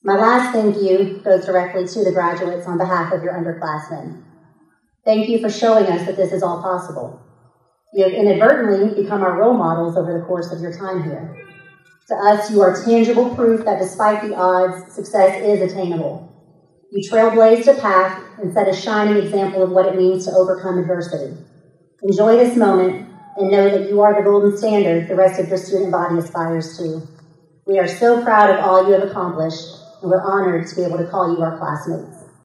My last thank you goes directly to the graduates on behalf of your underclassmen. Thank you for showing us that this is all possible. You have inadvertently become our role models over the course of your time here. To us, you are tangible proof that despite the odds, success is attainable. You trailblazed a path and set a shining example of what it means to overcome adversity. Enjoy this moment and know that you are the golden standard the rest of your student body aspires to. We are so proud of all you have accomplished, and we're honored to be able to call you our classmates.